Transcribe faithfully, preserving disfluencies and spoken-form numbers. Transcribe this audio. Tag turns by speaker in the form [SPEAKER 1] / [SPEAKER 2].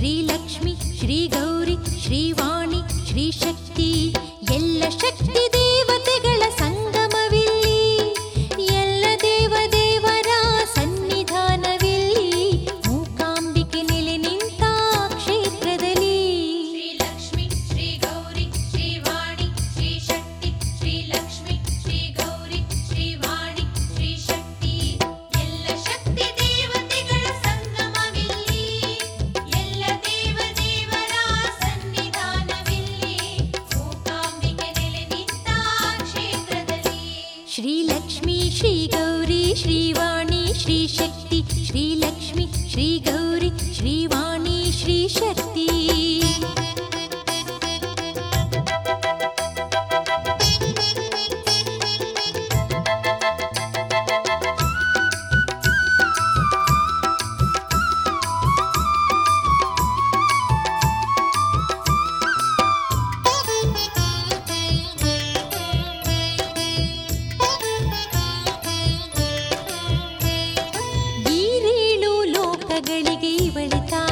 [SPEAKER 1] ಶ್ರೀಲಕ್ಷ್ಮಿ ಶ್ರೀ ಗೌರಿ ಶ್ರೀವಾಣಿ ಶ್ರೀಶಕ್ತಿ ಎಲ್ಲ ಶಕ್ತಿ ದೇವತೆಗಳ ಸಂಗಮವಿಲ್ಲಿ ಎಲ್ಲ ದೇವದೇವರ ಸನ್ನಿಧಾನವಿಲ್ಲಿ ಮೂಕಾಂಬಿಕೆ ನೆಲೆ ನಿಂತ ಕ್ಷೇತ್ರದಲ್ಲಿ
[SPEAKER 2] ಶ್ರೀಲಕ್ಷ್ಮಿ ಶ್ರೀ ಗೌರಿ ಶ್ರೀವಾಣಿ ಶ್ರೀಶಕ್ತಿ ಶ್ರೀಲಕ್ಷ್ಮಿ ಶ್ರೀ ಗೌರಿ ಶ್ರೀವಾಣಿ ಶ್ರೀಶಕ್ತಿ ಎಲ್ಲ ಶಕ್ತಿ ದೇವತೆಗಳ ಸಂಗಮವಿಲ್ಲಿ ಎಲ್ಲ ದೇವದೇವರ ಸನ್ನಿಧಾನವಿಲ್ಲಿ ಮೂಕಾಂಬಿಕೆ ನೆಲೆ ನಿಂತ ಕ್ಷೇತ್ರದಲ್ಲಿ
[SPEAKER 1] ಶ್ರೀಲಕ್ಷ್ಮಿ ಶ್ರೀ ಗೌರಿ ಶ್ರೀವಾಣಿ ಶ್ರೀಶಕ್ತಿ ಶ್ರೀಲಕ್ಷ್ಮಿ ಶ್ರೀ ಗೌರಿ ಶ್ರೀವಾಣಿ ಶ್ರೀಶಕ್ತಿ ಈರೇಳು ಲೋಕಗಳಿಗೆ ಇವಳೆ ತಾಯಿ